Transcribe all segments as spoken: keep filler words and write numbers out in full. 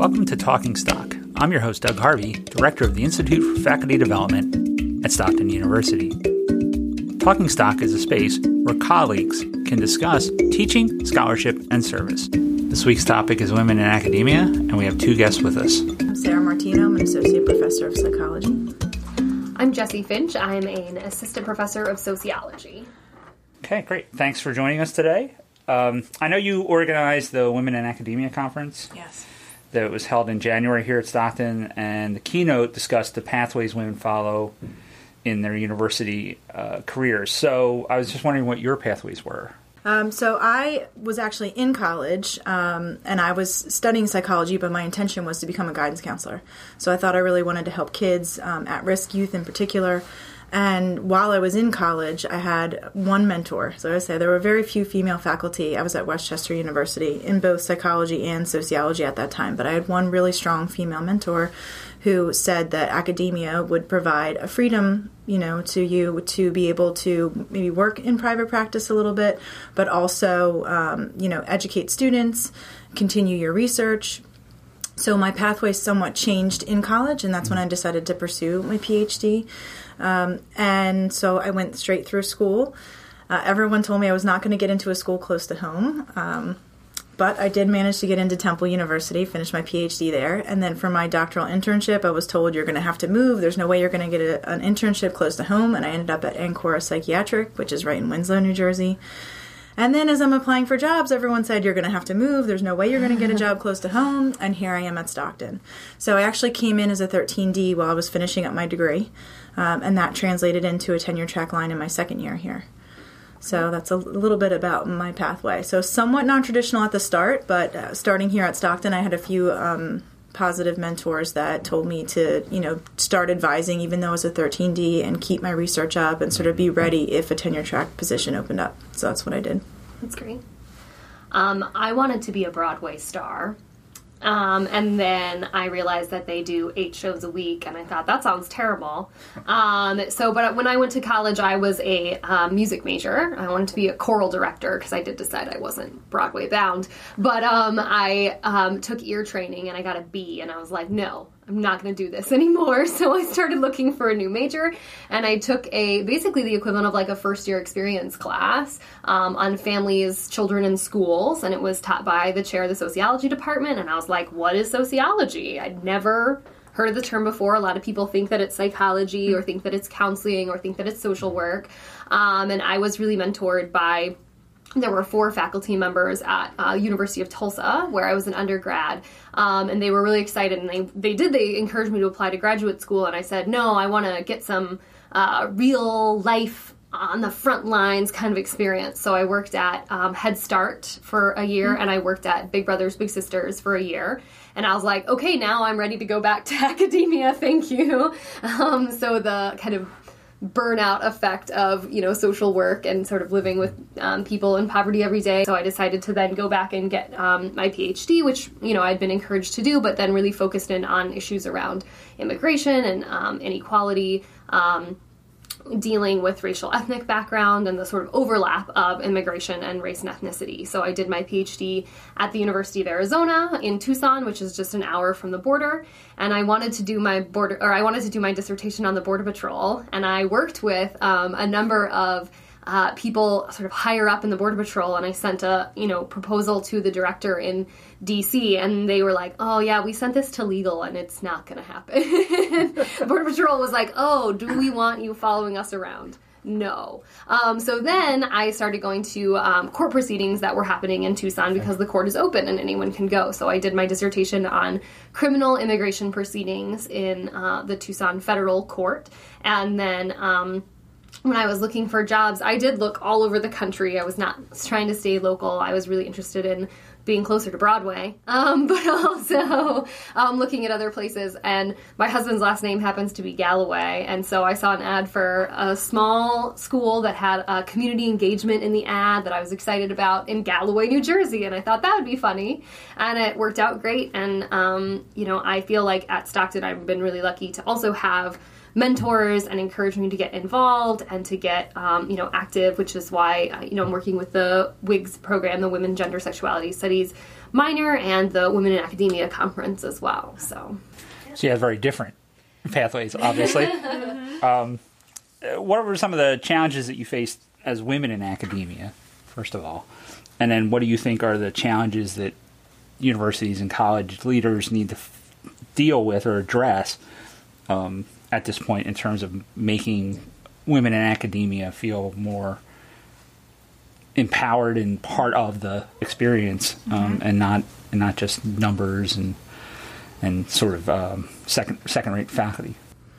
Welcome to Talking Stock. I'm your host, Doug Harvey, Director of the Institute for Faculty Development at Stockton University. Talking Stock is a space where colleagues can discuss teaching, scholarship, and service. This week's topic is women in academia, and we have two guests with us. I'm Sarah Martino. I'm an Associate Professor of Psychology. I'm Jessie Finch. I'm an Assistant Professor of Sociology. Okay, great. Thanks for joining us today. Um, I know you organized the Women in Academia Conference. Yes. That was held in January here at Stockton, and the keynote discussed the pathways women follow in their university uh, careers. So I was just wondering what your pathways were. Um, so I was actually in college, um, and I was studying psychology, but my intention was to become a guidance counselor. So I thought I really wanted to help kids, um, at-risk youth in particular. And while I was in college, I had one mentor. So I say there were very few female faculty. I was at Westchester University in both psychology and sociology at that time. But I had one really strong female mentor who said that academia would provide a freedom, you know, to you to be able to maybe work in private practice a little bit, but also, um, you know, educate students, continue your research. So my pathway somewhat changed in college, and that's when I decided to pursue my P H D. Um, and so I went straight through school. Uh, everyone told me I was not going to get into a school close to home, um, but I did manage to get into Temple University, finish my P H D there. And then for my doctoral internship, I was told you're going to have to move. There's no way you're going to get a, an internship close to home. And I ended up at Ancora Psychiatric, which is right in Winslow, New Jersey. And then as I'm applying for jobs, everyone said, you're going to have to move. There's no way you're going to get a job close to home. And here I am at Stockton. So I actually came in as a thirteen D while I was finishing up my degree. Um, and that translated into a tenure track line in my second year here. So that's a little bit about my pathway. So somewhat non-traditional at the start, but uh, starting here at Stockton, I had a few um, positive mentors that told me to, you know, start advising even though I was a thirteen D and keep my research up and sort of be ready if a tenure track position opened up. So that's what I did. That's great. Um, I wanted to be a Broadway star. Um, and then I realized that they do eight shows a week, and I thought, that sounds terrible. Um, so, but when I went to college, I was a uh, music major. I wanted to be a choral director, because I did decide I wasn't Broadway bound. But um, I um, took ear training, and I got a B, and I was like, no, I'm not going to do this anymore. So I started looking for a new major, and I took a basically the equivalent of like a first-year experience class um, on families, children, and schools, and it was taught by the chair of the sociology department, and I was like, what is sociology? I'd never heard of the term before. A lot of people think that it's psychology or think that it's counseling or think that it's social work, um, and I was really mentored by there were four faculty members at uh, University of Tulsa, where I was an undergrad, um, and they were really excited, and they, they did, they encouraged me to apply to graduate school, and I said, no, I want to get some uh, real life on the front lines kind of experience. So I worked at um, Head Start for a year, mm-hmm. and I worked at Big Brothers Big Sisters for a year, and I was like, okay, now I'm ready to go back to academia, thank you. Um, so the kind of burnout effect of, you know, social work and sort of living with um, people in poverty every day. So I decided to then go back and get um, my P H D, which, you know, I'd been encouraged to do, but then really focused in on issues around immigration and um, inequality, um, dealing with racial ethnic background and the sort of overlap of immigration and race and ethnicity. So I did my P H D at the University of Arizona in Tucson, which is just an hour from the border. And I wanted to do my border, or I wanted to do my dissertation on the Border Patrol. And I worked with um, a number of Uh, people sort of higher up in the Border Patrol, and I sent a, you know, proposal to the director in D C, and they were like, oh yeah, we sent this to legal and it's not going to happen. Border Patrol was like, oh, do we want you following us around? No. Um, so then I started going to um, court proceedings that were happening in Tucson because the court is open and anyone can go. So I did my dissertation on criminal immigration proceedings in uh, the Tucson federal court, and then um, when I was looking for jobs, I did look all over the country. I was not trying to stay local. I was really interested in being closer to Broadway, um, but also um, looking at other places. And my husband's last name happens to be Galloway, and so I saw an ad for a small school that had a community engagement in the ad that I was excited about in Galloway, New Jersey, and I thought that would be funny, and it worked out great. And, um, you know, I feel like at Stockton I've been really lucky to also have mentors and encourage me to get involved and to get, um, you know, active, which is why, uh, you know, I'm working with the W I G S program, the Women, Gender, Sexuality Studies Studies minor and the Women in Academia conference as well. So, so you have very different pathways, obviously. um, what were some of the challenges that you faced as women in academia, first of all? And then what do you think are the challenges that universities and college leaders need to f- deal with or address um, at this point in terms of making women in academia feel more empowered and part of the experience, um, mm-hmm. and not and not just numbers and and sort of um, second second rate faculty.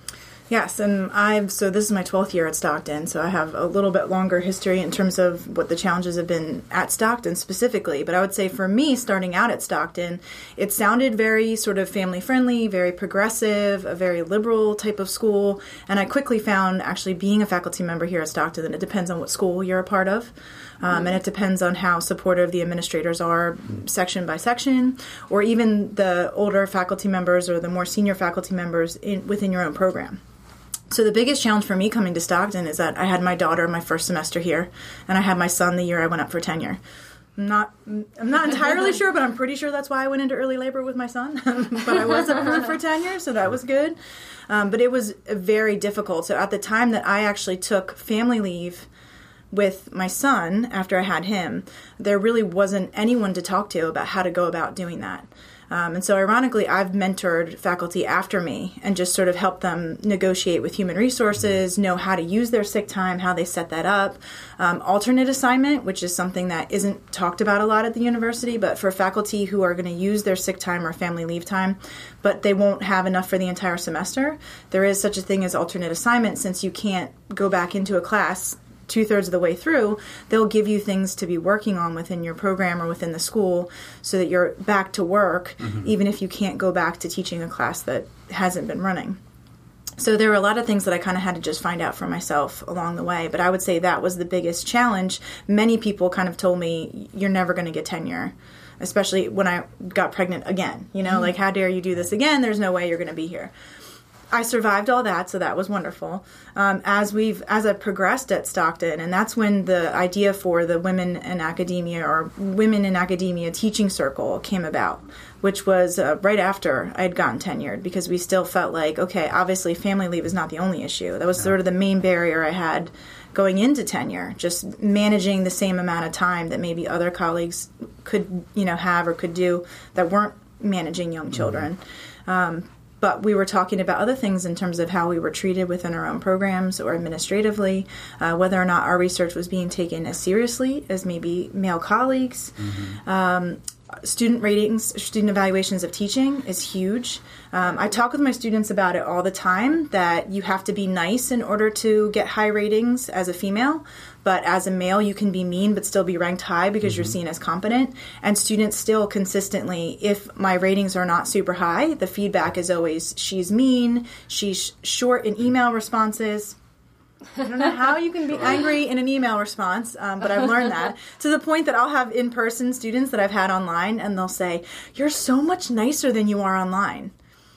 Yes, and I've so this is my twelfth year at Stockton, so I have a little bit longer history in terms of what the challenges have been at Stockton specifically. But I would say for me, starting out at Stockton, it sounded very sort of family-friendly, very progressive, a very liberal type of school. And I quickly found, actually being a faculty member here at Stockton, that it depends on what school you're a part of. Um, and it depends on how supportive the administrators are section by section, or even the older faculty members or the more senior faculty members in, within your own program. So the biggest challenge for me coming to Stockton is that I had my daughter my first semester here, and I had my son the year I went up for tenure. I'm not, I'm not entirely sure, but I'm pretty sure that's why I went into early labor with my son. But I was approved for tenure, so that was good. Um, but it was very difficult. So at the time that I actually took family leave with my son after I had him, there really wasn't anyone to talk to about how to go about doing that. Um, and so ironically, I've mentored faculty after me and just sort of helped them negotiate with human resources, know how to use their sick time, how they set that up. Um, alternate assignment, which is something that isn't talked about a lot at the university, but for faculty who are going to use their sick time or family leave time, but they won't have enough for the entire semester, there is such a thing as alternate assignment. Since you can't go back into a class two-thirds of the way through, they'll give you things to be working on within your program or within the school so that you're back to work, mm-hmm. even if you can't go back to teaching a class that hasn't been running. So there were a lot of things that I kind of had to just find out for myself along the way, but I would say that was the biggest challenge. Many people kind of told me, you're never going to get tenure, especially when I got pregnant again. You know, mm-hmm. like, how dare you do this again? There's no way you're going to be here. I survived all that, so that was wonderful. Um, as we've, as I progressed at Stockton, and that's when the idea for the Women in Academia or Women in Academia Teaching Circle came about, which was uh, right after I had gotten tenured, because we still felt like, okay, obviously family leave is not the only issue. That was sort of the main barrier I had going into tenure, just managing the same amount of time that maybe other colleagues could, you know, have or could do that weren't managing young children. Mm-hmm. Um, But we were talking about other things in terms of how we were treated within our own programs or administratively, uh, whether or not our research was being taken as seriously as maybe male colleagues. Mm-hmm. Um, student ratings, student evaluations of teaching is huge. Um, I talk with my students about it all the time, that you have to be nice in order to get high ratings as a female. But as a male, you can be mean but still be ranked high because mm-hmm. you're seen as competent. And students still consistently, if my ratings are not super high, the feedback is always, she's mean, she's short in email responses. I don't know how you can be angry in an email response, um, but I've learned that. To the point that I'll have in-person students that I've had online, and they'll say, you're so much nicer than you are online.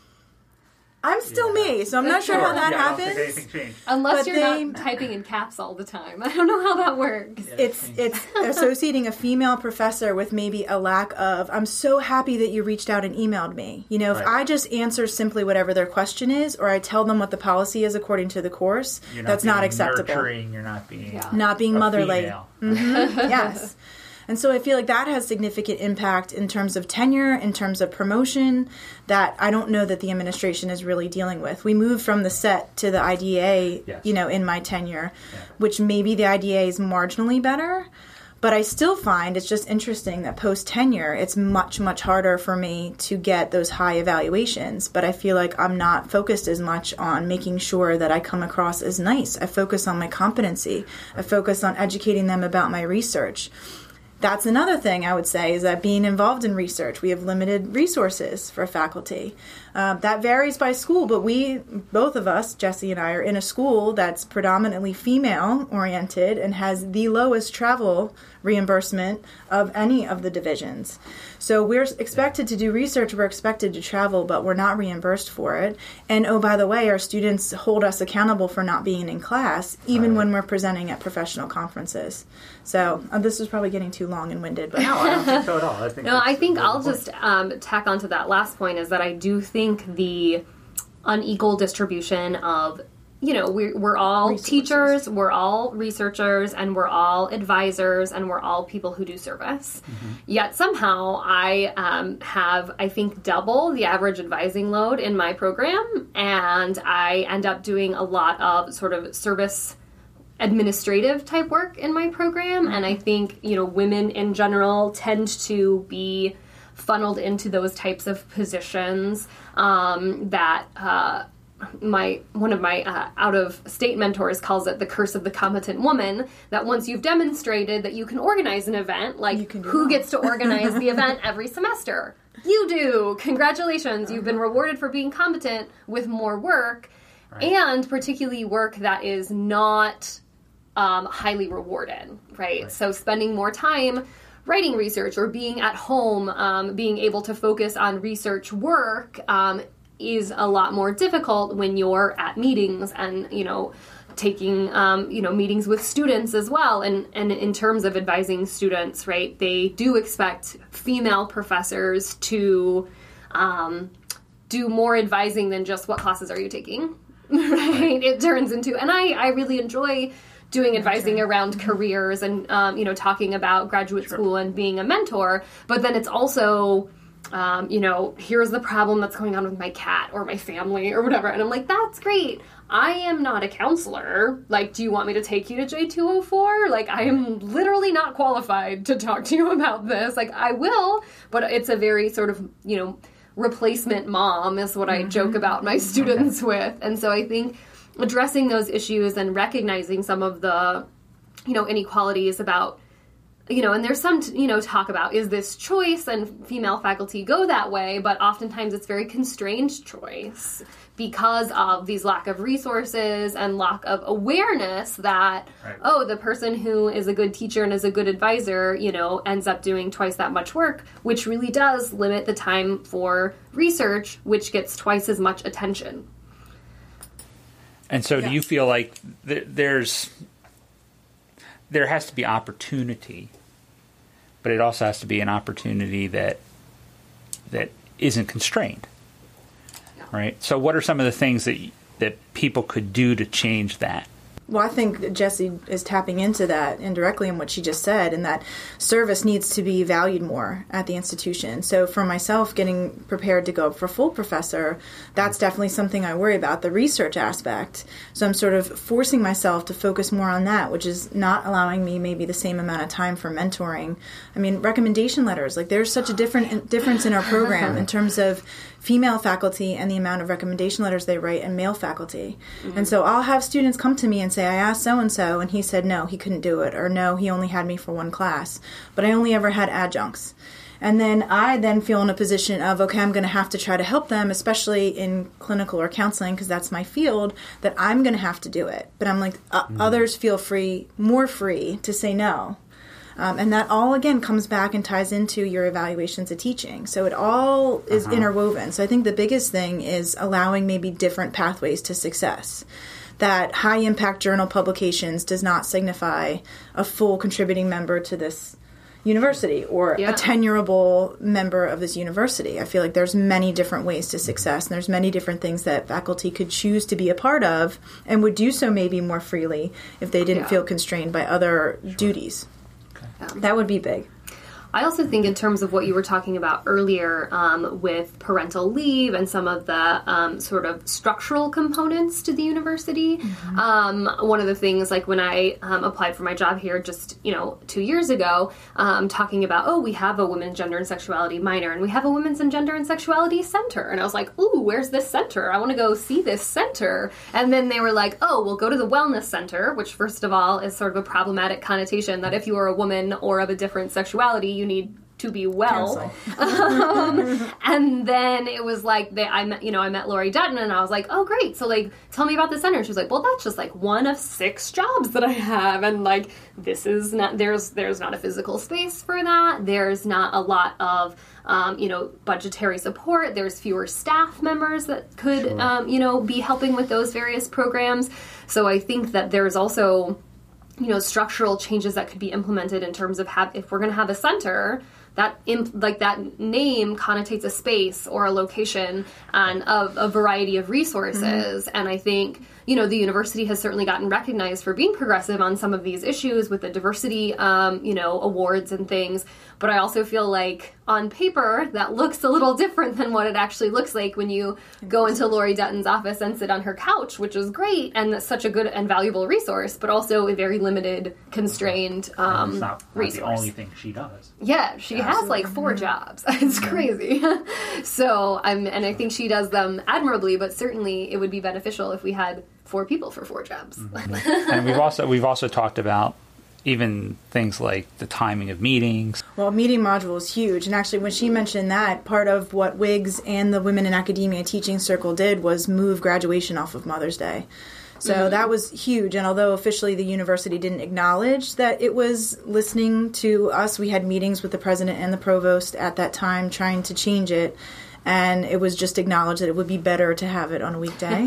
I'm still yeah. me, so I'm not sure, sure how that yeah, happens. I don't think anything changed. Unless but you're they, not typing in caps all the time. I don't know how that works. Yeah, it's it's associating a female professor with maybe a lack of, I'm so happy that you reached out and emailed me. You know, if right. I just answer simply whatever their question is, or I tell them what the policy is according to the course, you're not that's not acceptable. Nurturing, you're not being yeah. Not being motherly. Mm-hmm. Yes. And so I feel like that has significant impact in terms of tenure, in terms of promotion, that I don't know that the administration is really dealing with. We moved from the S E T to the I D A, yes. you know, in my tenure, yeah. which maybe the I D A is marginally better. But I still find it's just interesting that post-tenure, it's much, much harder for me to get those high evaluations. But I feel like I'm not focused as much on making sure that I come across as nice. I focus on my competency. I focus on educating them about my research. That's another thing I would say, is that being involved in research, we have limited resources for faculty. Uh, that varies by school, but we, both of us, Jesse and I, are in a school that's predominantly female-oriented and has the lowest travel reimbursement of any of the divisions. So we're expected to do research, we're expected to travel, but we're not reimbursed for it. And oh, by the way, our students hold us accountable for not being in class, even right. when we're presenting at professional conferences. So uh, this is probably getting too long and winded. But no, I don't think so at all. I think no, I think I'll point. just um, tack onto that last point is that I do think the unequal distribution of, you know, we're, we're all Resources. teachers, we're all researchers, and we're all advisors, and we're all people who do service. Mm-hmm. Yet somehow I um, have, I think, double the average advising load in my program, and I end up doing a lot of sort of service administrative type work in my program. Mm-hmm. And I think, you know, women in general tend to be funneled into those types of positions um, that... Uh, my one of my uh, out-of-state mentors calls it the curse of the competent woman, that once you've demonstrated that you can organize an event, like who gets to organize the event every semester? You do. Congratulations. You've been rewarded for being competent with more work, right. And particularly work that is not um, highly rewarded, right? right? So spending more time writing research or being at home, um, being able to focus on research work um, is a lot more difficult when you're at meetings and, you know, taking, um, you know, meetings with students as well. And, and in terms of advising students, right, they do expect female professors to um, do more advising than just what classes are you taking, right? It turns into, and I, I really enjoy doing advising around careers and, um, you know, talking about graduate sure. school and being a mentor, but then it's also... Um, you know, here's the problem that's going on with my cat or my family or whatever. And I'm like, that's great. I am not a counselor. Like, do you want me to take you to J two oh four? Like, I am literally not qualified to talk to you about this. Like, I will, but it's a very sort of, you know, replacement mom is what I joke about my students with. And so I think addressing those issues and recognizing some of the, you know, inequalities about, you know, and there's some, you know, talk about, is this choice and female faculty go that way, but oftentimes it's very constrained choice because of these lack of resources and lack of awareness that, right. oh, the person who is a good teacher and is a good advisor, you know, ends up doing twice that much work, which really does limit the time for research, which gets twice as much attention. And so yeah. do you feel like th- there's... there has to be opportunity, but it also has to be an opportunity that that isn't constrained, yeah. right? So what are some of the things that that people could do to change that? Well, I think Jessie is tapping into that indirectly in what she just said, and that service needs to be valued more at the institution. So for myself, getting prepared to go for full professor, that's definitely something I worry about, the research aspect. So I'm sort of forcing myself to focus more on that, which is not allowing me maybe the same amount of time for mentoring. I mean, recommendation letters, like there's such a different difference in our program in terms of female faculty and the amount of recommendation letters they write and male faculty. Mm-hmm. And so I'll have students come to me and say, I asked so-and-so, and he said no, he couldn't do it, or no, he only had me for one class, but I only ever had adjuncts. And then I then feel in a position of, okay, I'm going to have to try to help them, especially in clinical or counseling, because that's my field, that I'm going to have to do it. But I'm like, uh, mm-hmm. others feel free, more free to say no. Um, and that all, again, comes back and ties into your evaluations of teaching. So it all is uh-huh. interwoven. So I think the biggest thing is allowing maybe different pathways to success. That high-impact journal publications does not signify a full contributing member to this university or yeah. a tenurable member of this university. I feel like there's many different ways to success, and there's many different things that faculty could choose to be a part of and would do so maybe more freely if they didn't yeah. feel constrained by other sure. duties. Okay. That would be big. I also think in terms of what you were talking about earlier um, with parental leave and some of the um, sort of structural components to the university, mm-hmm. um, one of the things, like when I um, applied for my job here just, you know, two years ago, um, talking about, oh, we have a women's gender and sexuality minor and we have a women's and gender and sexuality center. And I was like, ooh, where's this center? I want to go see this center. And then they were like, oh, we'll go to the wellness center, which first of all is sort of a problematic connotation that if you are a woman or of a different sexuality, you need to be well. um, and then it was like, they, I met, you know, I met Lori Dutton and I was like, oh, great. So like, tell me about the center. She was like, well, that's just like one of six jobs that I have. And like, this is not, there's, there's not a physical space for that. There's not a lot of, um, you know, budgetary support. There's fewer staff members that could, sure. um, you know, be helping with those various programs. So I think that there's also, you know, structural changes that could be implemented in terms of have, if we're going to have a center, that imp, like that name connotates a space or a location and a, a variety of resources. Mm-hmm. And I think, you know, the university has certainly gotten recognized for being progressive on some of these issues with the diversity, um, you know, awards and things. But I also feel like on paper that looks a little different than what it actually looks like when you go into Lori Dutton's office and sit on her couch, which is great and that's such a good and valuable resource, but also a very limited, constrained um, it's not, not resource. the only thing she does. Yeah, she yeah, has like four jobs. It's crazy. So I'm, and I think she does them admirably, but certainly it would be beneficial if we had four people for four jobs. Mm-hmm. And we've also we've also talked about even things like the timing of meetings. Well, meeting module is huge. And actually, when she mentioned that, part of what W I G S and the Women in Academia Teaching Circle did was move graduation off of Mother's Day. So mm-hmm. that was huge. And although officially the university didn't acknowledge that it was listening to us, we had meetings with the president and the provost at that time trying to change it. And it was just acknowledged that it would be better to have it on a weekday.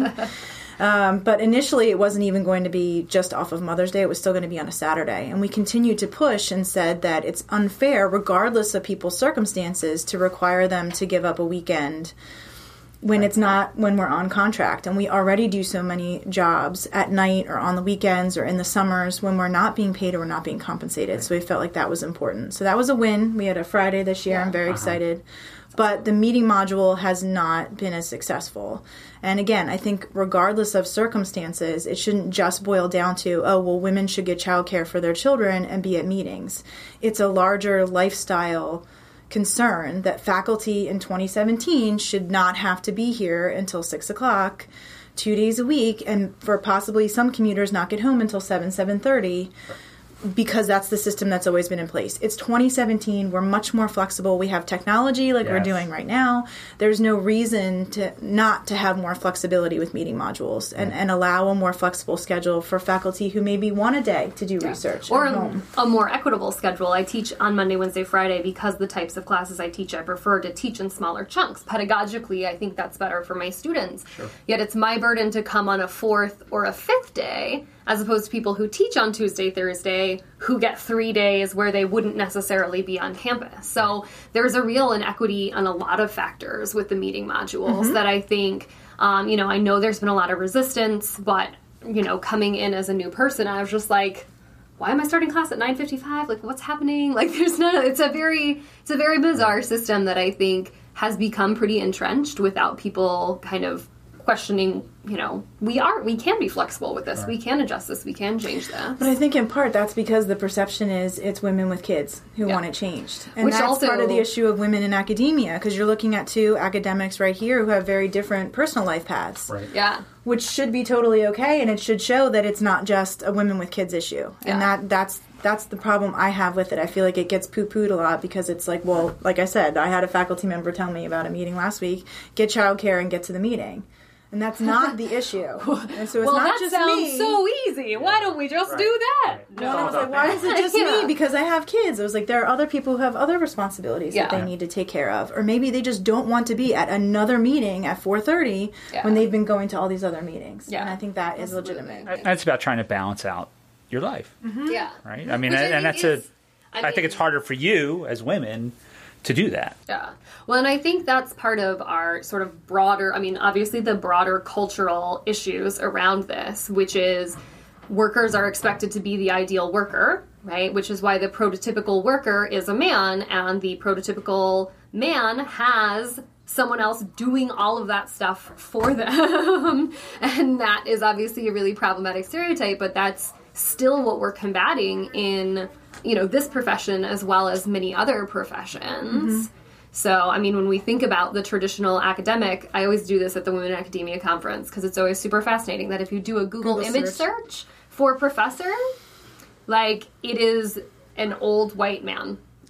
Um, but initially, it wasn't even going to be just off of Mother's Day. It was still going to be on a Saturday. And we continued to push and said that it's unfair, regardless of people's circumstances, to require them to give up a weekend when it's not when we're on contract. And we already do so many jobs at night or on the weekends or in the summers when we're not being paid or we're not being compensated. So we felt like that was important. So that was a win. We had a Friday this year. Yeah. I'm very uh-huh. excited. But the meeting module has not been as successful. And again, I think regardless of circumstances, it shouldn't just boil down to, oh, well, women should get childcare for their children and be at meetings. It's a larger lifestyle concern that faculty in twenty seventeen should not have to be here until six o'clock, two days a week, and for possibly some commuters not get home until seven, seven thirty. Right. Because that's the system that's always been in place. It's twenty seventeen. We're much more flexible. We have technology like yes. we're doing right now. There's no reason to not to have more flexibility with meeting modules and, and allow a more flexible schedule for faculty who maybe want a day to do yeah. research or at home. A more equitable schedule. I teach on Monday, Wednesday, Friday because the types of classes I teach, I prefer to teach in smaller chunks. Pedagogically, I think that's better for my students. Sure. Yet it's my burden to come on a fourth or a fifth day as opposed to people who teach on Tuesday, Thursday, who get three days where they wouldn't necessarily be on campus. So there's a real inequity on a lot of factors with the meeting modules mm-hmm. that I think, um, you know, I know there's been a lot of resistance, but, you know, coming in as a new person, I was just like, why am I starting class at nine fifty-five? Like, what's happening? Like, there's no, it's a very, it's a very bizarre system that I think has become pretty entrenched without people kind of questioning, you know, we are, we can be flexible with this. Right. We can adjust this. We can change this. But I think in part that's because the perception is it's women with kids who yeah. want it changed. And Which that's also, part of the issue of women in academia, because you're looking at two academics right here who have very different personal life paths. Right. Yeah. Which should be totally okay, and it should show that it's not just a women with kids issue. Yeah. And that that's that's the problem I have with it. I feel like it gets poo-pooed a lot because it's like, well, like I said, I had a faculty member tell me about a meeting last week, get childcare and get to the meeting. And that's not the issue. And so it's well, not that just sounds me. so easy. Why don't we just right. do that? Right. Well, I was like, why is it just yeah. me? Because I have kids. I was like, there are other people who have other responsibilities yeah. that they need to take care of. Or maybe they just don't want to be at another meeting at four thirty yeah. when they've been going to all these other meetings. Yeah. And I think that is Absolutely. legitimate. That's about trying to balance out your life. Mm-hmm. Yeah. Right? I mean, Which and, I and that's is, a, I, I mean, think it's harder for you as women to do that. Yeah. Well, and I think that's part of our sort of broader, I mean, obviously the broader cultural issues around this, which is workers are expected to be the ideal worker, right? Which is why the prototypical worker is a man, and the prototypical man has someone else doing all of that stuff for them. And that is obviously a really problematic stereotype, but that's still what we're combating in, you know, this profession as well as many other professions. Mm-hmm. So, I mean, when we think about the traditional academic, I always do this at the Women in Academia conference because it's always super fascinating that if you do a Google, Google image search. search for professor, like, it is an old white man.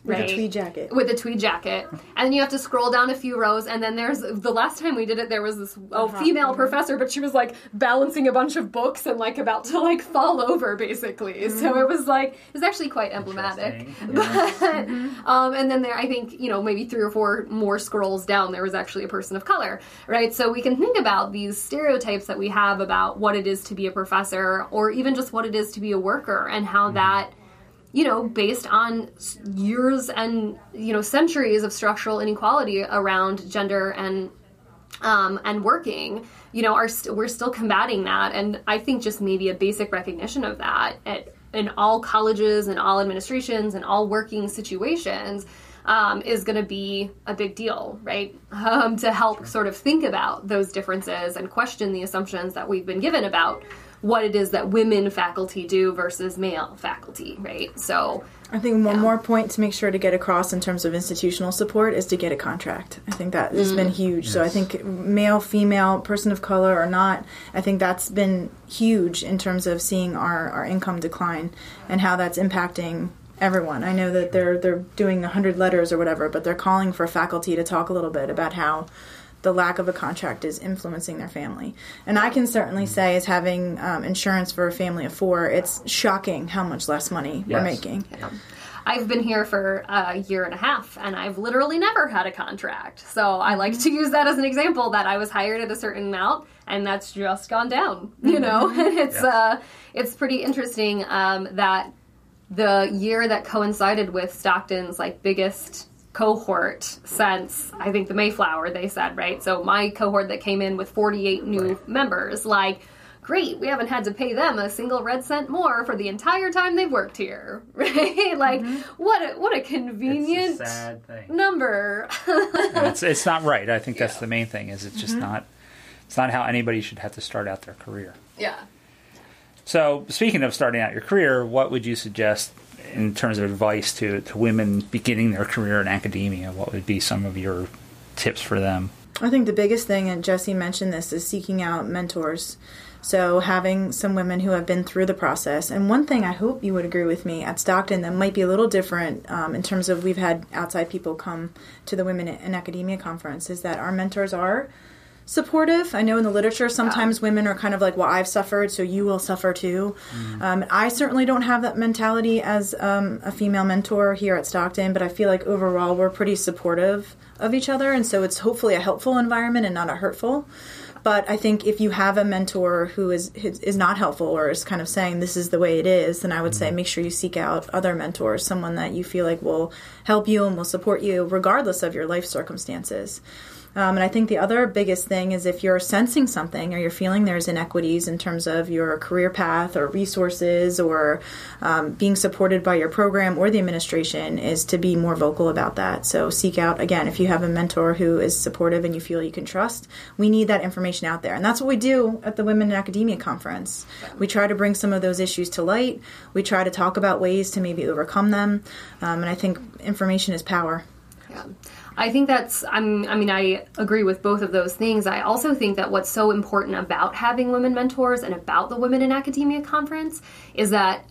right? With a tweed jacket. With a tweed jacket. And then you have to scroll down a few rows, and then there's, the last time we did it, there was this oh, uh-huh. female mm-hmm. professor, but she was, like, balancing a bunch of books and, like, about to, like, fall over, basically. Mm-hmm. So it was, like, it was actually quite emblematic. Yeah. But, mm-hmm. um, and then there, I think, you know, maybe three or four more scrolls down, there was actually a person of color, right? So we can think about these stereotypes that we have about what it is to be a professor, or even just what it is to be a worker, and how mm-hmm. that, you know, based on years and, you know, centuries of structural inequality around gender and um, and working, you know, are st- we're still combating that. And I think just maybe a basic recognition of that at, in all colleges and all administrations and all working situations um, is going to be a big deal, right? Um, to help sure. sort of think about those differences and question the assumptions that we've been given about what it is that women faculty do versus male faculty, right? So I think one yeah. more point to make sure to get across in terms of institutional support is to get a contract. I think that has mm. been huge. Yes. So I think male, female, person of color or not, I think that's been huge in terms of seeing our, our income decline and how that's impacting everyone. I know that they're they're doing one hundred letters or whatever, but they're calling for faculty to talk a little bit about how the lack of a contract is influencing their family. And I can certainly say, as having um, insurance for a family of four, it's shocking how much less money yes. we're making. Yeah. I've been here for a year and a half, and I've literally never had a contract. So I like to use that as an example, that I was hired at a certain amount, and that's just gone down, you know? And it's, yeah. uh, it's pretty interesting um, that the year that coincided with Stockton's, like, biggest cohort since, I think, the Mayflower, they said, right? So my cohort that came in with forty-eight new right. members, like, great, we haven't had to pay them a single red cent more for the entire time they've worked here, right? Like, mm-hmm. what a, what a convenient it's a sad thing. number. it's, it's not right. I think that's yeah. the main thing, is it's just mm-hmm. not, it's not how anybody should have to start out their career. Yeah. So, speaking of starting out your career, what would you suggest in terms of advice to, to women beginning their career in academia? What would be some of your tips for them? I think the biggest thing, and Jesse mentioned this, is seeking out mentors. So having some women who have been through the process. And one thing I hope you would agree with me at Stockton that might be a little different um, in terms of we've had outside people come to the Women in Academia conference is that our mentors are supportive. I know in the literature sometimes yeah. women are kind of like, well, I've suffered, so you will suffer too. Mm. Um, I certainly don't have that mentality as um, a female mentor here at Stockton, but I feel like overall we're pretty supportive of each other, and so it's hopefully a helpful environment and not a hurtful. But I think if you have a mentor who is is not helpful or is kind of saying this is the way it is, then I would mm. say make sure you seek out other mentors, someone that you feel like will help you and will support you regardless of your life circumstances. Um, and I think the other biggest thing is if you're sensing something or you're feeling there's inequities in terms of your career path or resources or um, being supported by your program or the administration, is to be more vocal about that. So seek out, again, if you have a mentor who is supportive and you feel you can trust, we need that information out there. And that's what we do at the Women in Academia Conference. We try to bring some of those issues to light. We try to talk about ways to maybe overcome them. Um, and I think information is power. Yeah. I think that's, I'm, I mean, I agree with both of those things. I also think that what's so important about having women mentors and about the Women in Academia Conference is that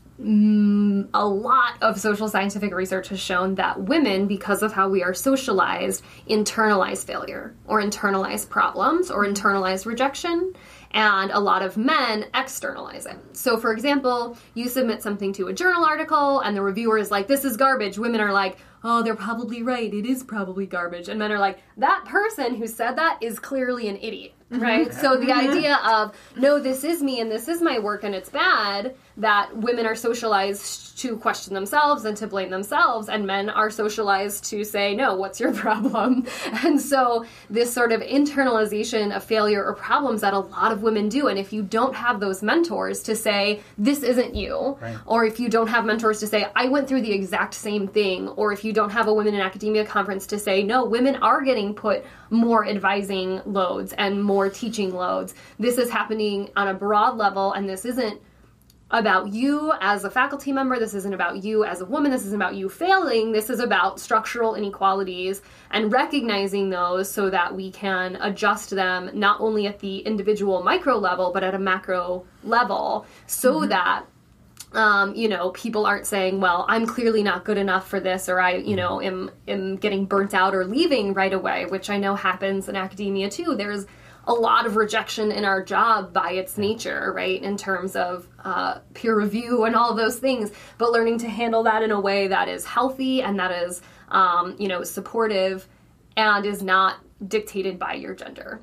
mm, a lot of social scientific research has shown that women, because of how we are socialized, internalize failure or internalize problems or internalize rejection. And a lot of men externalize it. So, for example, you submit something to a journal article and the reviewer is like, this is garbage. Women are like, oh, they're probably right. It is probably garbage. And men are like, that person who said that is clearly an idiot, right? Mm-hmm. So the idea of, no, this is me and this is my work and it's bad, that women are socialized to question themselves and to blame themselves, and men are socialized to say, no, what's your problem? And so this sort of internalization of failure or problems that a lot of women do, and if you don't have those mentors to say, this isn't you, right. or if you don't have mentors to say, I went through the exact same thing, or if you don't have a Women in Academia conference to say, no, women are getting put more advising loads and more teaching loads. This is happening on a broad level, and this isn't about you as a faculty member. This isn't about you as a woman. This isn't about you failing. This is about structural inequalities and recognizing those so that we can adjust them not only at the individual micro level, but at a macro level, so mm-hmm. that Um, you know, people aren't saying, well, I'm clearly not good enough for this, or I, you know, am, am getting burnt out or leaving right away, which I know happens in academia too. There's a lot of rejection in our job by its nature, right, in terms of uh, peer review and all of those things, but learning to handle that in a way that is healthy and that is, um, you know, supportive and is not dictated by your gender.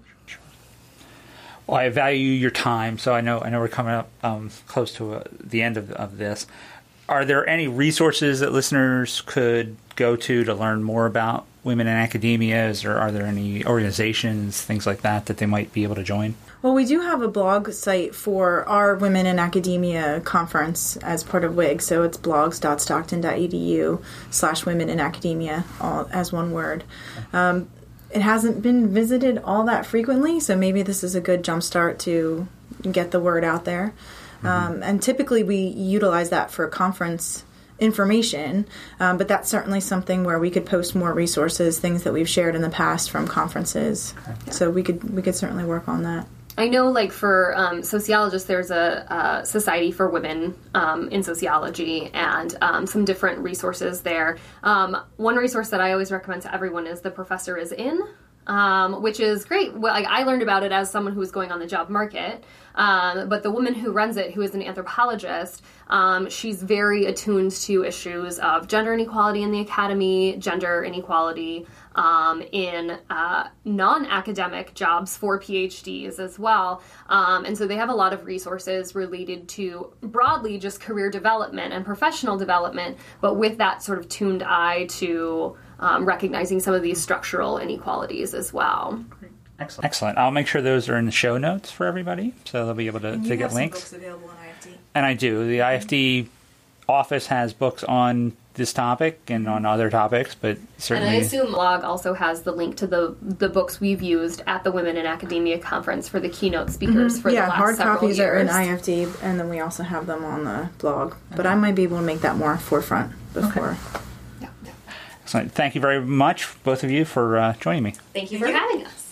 Well, I value your time, so I know I know we're coming up um, close to uh, the end of, of this. Are there any resources that listeners could go to to learn more about women in academia? Or are there any organizations, things like that, that they might be able to join? Well, we do have a blog site for our Women in Academia conference as part of W I G, so it's blogs.stockton.edu slash women in academia, all as one word. Um, it hasn't been visited all that frequently, so maybe this is a good jumpstart to get the word out there. Mm-hmm. Um, and typically we utilize that for conference information, um, but that's certainly something where we could post more resources, things that we've shared in the past from conferences. Okay. So we could we could certainly work on that. I know, like, for um, sociologists, there's a, a Society for Women um, in Sociology and um, some different resources there. Um, one resource that I always recommend to everyone is The Professor is In, um, which is great. Well, like, I learned about it as someone who was going on the job market, um, but the woman who runs it, who is an anthropologist, um, she's very attuned to issues of gender inequality in the academy, gender inequality um, in uh, non-academic jobs for PhDs as well. Um, and so they have a lot of resources related to broadly just career development and professional development, but with that sort of tuned eye to um, recognizing some of these structural inequalities as well. Excellent. Excellent. I'll make sure those are in the show notes for everybody, so they'll be able to, to get links. Books available on I F D. And I do. The I F D office has books on this topic and on other topics, but certainly... And I assume blog also has the link to the the books we've used at the Women in Academia conference for the keynote speakers mm-hmm. for yeah, the last hard several copies years. are in I F D, and then we also have them on the blog. But I might be able to make that more forefront before. Okay. Yeah. Excellent. Thank you very much, both of you, for uh, joining me. Thank you for having us.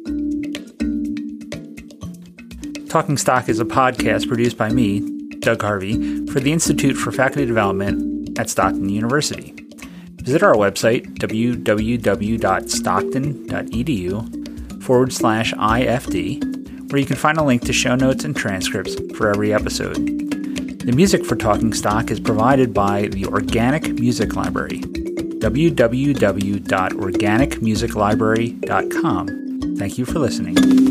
Talking Stock is a podcast produced by me, Doug Harvey, for the Institute for Faculty Development at Stockton University. Visit our website, www.stockton.edu forward slash IFD, where you can find a link to show notes and transcripts for every episode. The music for Talking Stock is provided by the Organic Music Library, w w w dot organic music library dot com. Thank you for listening.